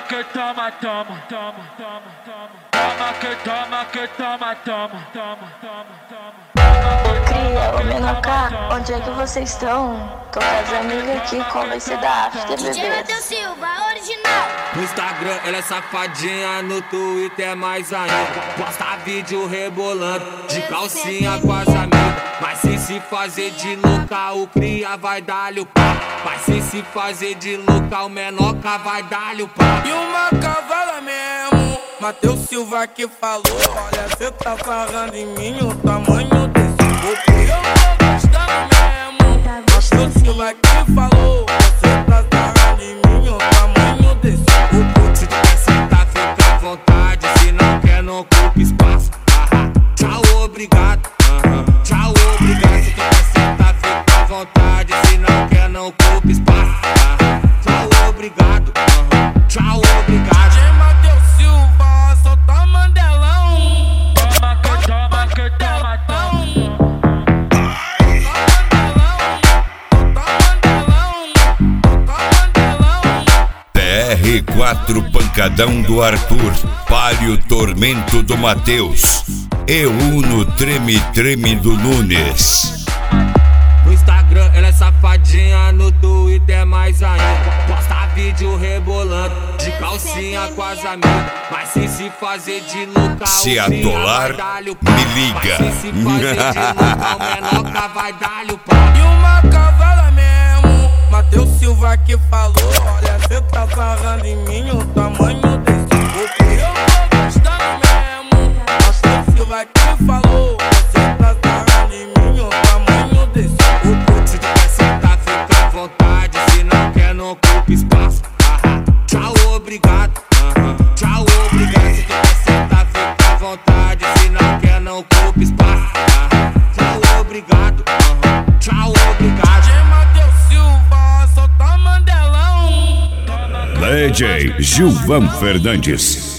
que toma, toma, toma, toma, toma. Toma que toma, que toma, toma, toma, toma, toma. Ô cria, ô Menoká, onde é que vocês estão? Tô com as amigas aqui, qual vai ser da after, DJ bebê? Matheus Silva, original. No Instagram ela é safadinha, no Twitter é mais ainda. Posta vídeo rebolando, de calcinha com as amigas. Mas se fazer de louca, o cria vai dar-lhe o pau. Mas se fazer de louca, o Menoká vai dar-lhe o pau. E uma cavala mesmo, Matheus Silva que falou. Olha, cê tá sarrando em mim o tamanho desse corpo. Eu tô gostando mesmo, Matheus Silva que falou. Você tá sarrando em mim o tamanho desse corpo. Se tu quer sentar, fica à vontade. Se não quer, não ocupa espaço. Tchau, obrigado. Tchau, obrigado. Se tu quer sentar, fica à vontade. Se não quer, não ocupa espaço. Tchau, obrigado. Tchau, obrigado. DJ Matheus Silva, solta Mandelão. Toma que toma, que toma, toma. TR4 Pancadão do Arthur, Palio Tormento do Matheus e Uno Treme Treme do Nunes. No Instagram ela é safadinha, no Twitter é mais ainda. Posta vídeo rebolando, de calcinha com as amigas. Mas se fazer de louca, Se o cria atolar, vai dar-lhe o pau. me liga. Mas se fazer de louca, o Menoká vai dar-lhe o pau. E uma cavala mesmo, Matheus Silva que falou. Olha, cê tá sarrando em mim o tamanho desse corpo. Eu tô gostando mesmo, Matheus Silva que falou. Você tá sarrando em mim o tamanho desse corpo. Se tu quer sentar, fica à vontade. Se não quer, não ocupa espaço. Tchau, obrigado. Tchau, obrigado. Se tu quer sentar, fica à vontade. Se não quer, não ocupa espaço. Tchau, obrigado. Tchau, obrigado. DJ Matheus Silva, solta Mandelão. DJ Gilvan Fernandes.